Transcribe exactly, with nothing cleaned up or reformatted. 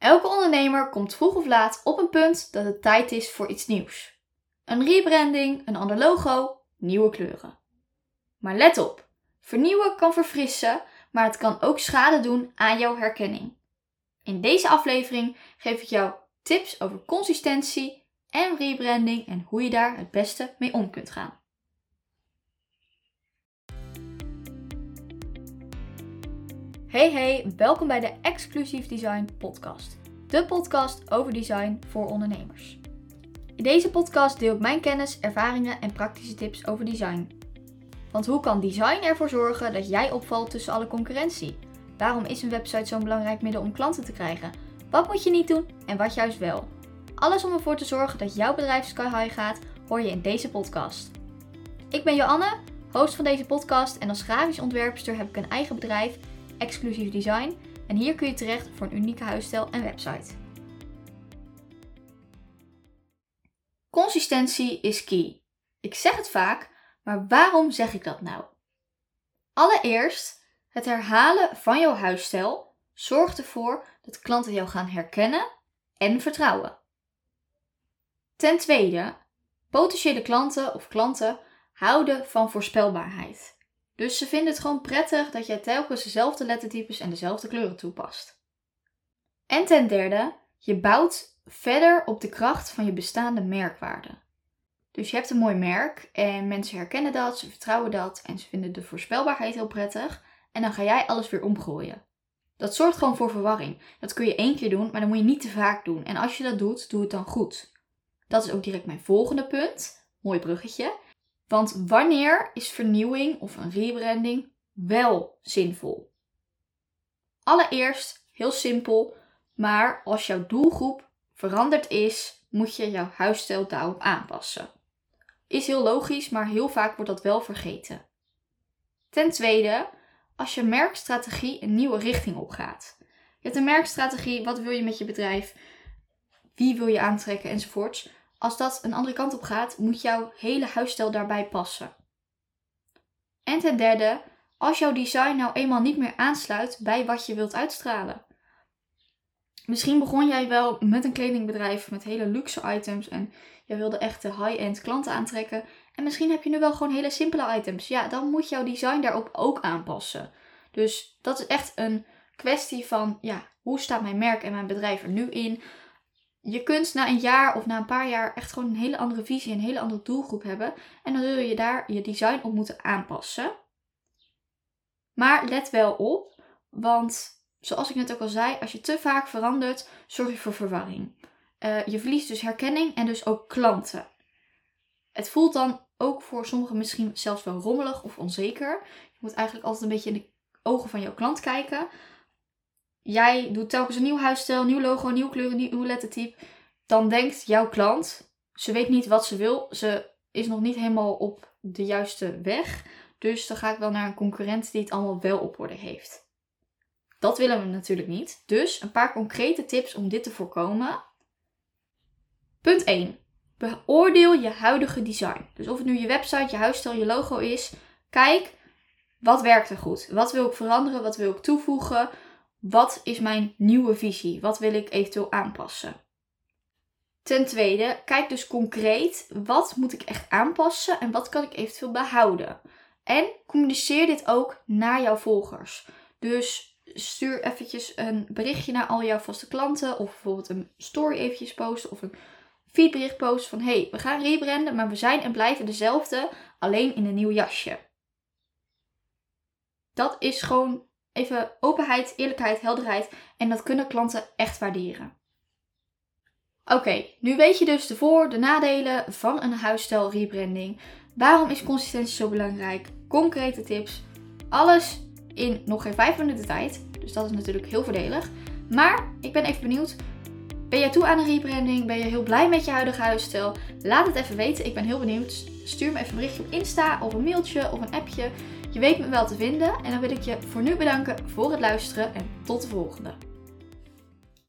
Elke ondernemer komt vroeg of laat op een punt dat het tijd is voor iets nieuws. Een rebranding, een ander logo, nieuwe kleuren. Maar let op, vernieuwen kan verfrissen, maar het kan ook schade doen aan jouw herkenning. In deze aflevering geef ik jou tips over consistentie en rebranding en hoe je daar het beste mee om kunt gaan. Hey hey, welkom bij de Exclusief Design podcast. De podcast over design voor ondernemers. In deze podcast deel ik mijn kennis, ervaringen en praktische tips over design. Want hoe kan design ervoor zorgen dat jij opvalt tussen alle concurrentie? Waarom is een website zo'n belangrijk middel om klanten te krijgen? Wat moet je niet doen en wat juist wel? Alles om ervoor te zorgen dat jouw bedrijf sky high gaat, hoor je in deze podcast. Ik ben Joanne, host van deze podcast en als grafisch ontwerpster heb ik een eigen bedrijf, Exclusief Design, en hier kun je terecht voor een unieke huisstijl en website. Consistentie is key. Ik zeg het vaak, maar waarom zeg ik dat nou? Allereerst, het herhalen van jouw huisstijl zorgt ervoor dat klanten jou gaan herkennen en vertrouwen. Ten tweede, potentiële klanten of klanten houden van voorspelbaarheid. Dus ze vinden het gewoon prettig dat jij telkens dezelfde lettertypes en dezelfde kleuren toepast. En ten derde, je bouwt verder op de kracht van je bestaande merkwaarde. Dus je hebt een mooi merk en mensen herkennen dat, ze vertrouwen dat en ze vinden de voorspelbaarheid heel prettig. En dan ga jij alles weer omgooien. Dat zorgt gewoon voor verwarring. Dat kun je één keer doen, maar dan moet je niet te vaak doen. En als je dat doet, doe het dan goed. Dat is ook direct mijn volgende punt. Mooi bruggetje. Want wanneer is vernieuwing of een rebranding wel zinvol? Allereerst, heel simpel, maar als jouw doelgroep veranderd is, moet je jouw huisstijl daarop aanpassen. Is heel logisch, maar heel vaak wordt dat wel vergeten. Ten tweede, als je merkstrategie een nieuwe richting opgaat. Je hebt een merkstrategie, wat wil je met je bedrijf, wie wil je aantrekken enzovoorts. Als dat een andere kant op gaat, moet jouw hele huisstijl daarbij passen. En ten derde, als jouw design nou eenmaal niet meer aansluit bij wat je wilt uitstralen. Misschien begon jij wel met een kledingbedrijf met hele luxe items en jij wilde echt de high-end klanten aantrekken. En misschien heb je nu wel gewoon hele simpele items. Ja, dan moet jouw design daarop ook aanpassen. Dus dat is echt een kwestie van, ja, hoe staat mijn merk en mijn bedrijf er nu in? Je kunt na een jaar of na een paar jaar echt gewoon een hele andere visie, een hele andere doelgroep hebben. En dan zul je daar je design op moeten aanpassen. Maar let wel op, want zoals ik net ook al zei, als je te vaak verandert, zorg je voor verwarring. Uh, je verliest dus herkenning en dus ook klanten. Het voelt dan ook voor sommigen misschien zelfs wel rommelig of onzeker. Je moet eigenlijk altijd een beetje in de ogen van jouw klant kijken. Jij doet telkens een nieuw huisstijl, nieuw logo, nieuwe kleuren, nieuw lettertype. Dan denkt jouw klant, ze weet niet wat ze wil. Ze is nog niet helemaal op de juiste weg. Dus dan ga ik wel naar een concurrent die het allemaal wel op orde heeft. Dat willen we natuurlijk niet. Dus een paar concrete tips om dit te voorkomen. Punt één. Beoordeel je huidige design. Dus of het nu je website, je huisstijl, je logo is. Kijk, wat werkt er goed? Wat wil ik veranderen? Wat wil ik toevoegen? Wat is mijn nieuwe visie? Wat wil ik eventueel aanpassen? Ten tweede, kijk dus concreet, wat moet ik echt aanpassen en wat kan ik eventueel behouden? En communiceer dit ook naar jouw volgers. Dus stuur eventjes een berichtje naar al jouw vaste klanten of bijvoorbeeld een story eventjes posten of een feedbericht posten van hey, we gaan rebranden, maar we zijn en blijven dezelfde, alleen in een nieuw jasje. Dat is gewoon even openheid, eerlijkheid, helderheid en dat kunnen klanten echt waarderen. Oké, okay, nu weet je dus de voor- de nadelen van een huisstijl rebranding. Waarom is consistentie zo belangrijk? Concrete tips. Alles in nog geen vijf minuten tijd. Dus dat is natuurlijk heel voordelig. Maar ik ben even benieuwd. Ben jij toe aan een rebranding? Ben je heel blij met je huidige huisstijl? Laat het even weten. Ik ben heel benieuwd. Stuur me even een berichtje op Insta of een mailtje of een appje. Je weet me wel te vinden. En dan wil ik je voor nu bedanken voor het luisteren en tot de volgende.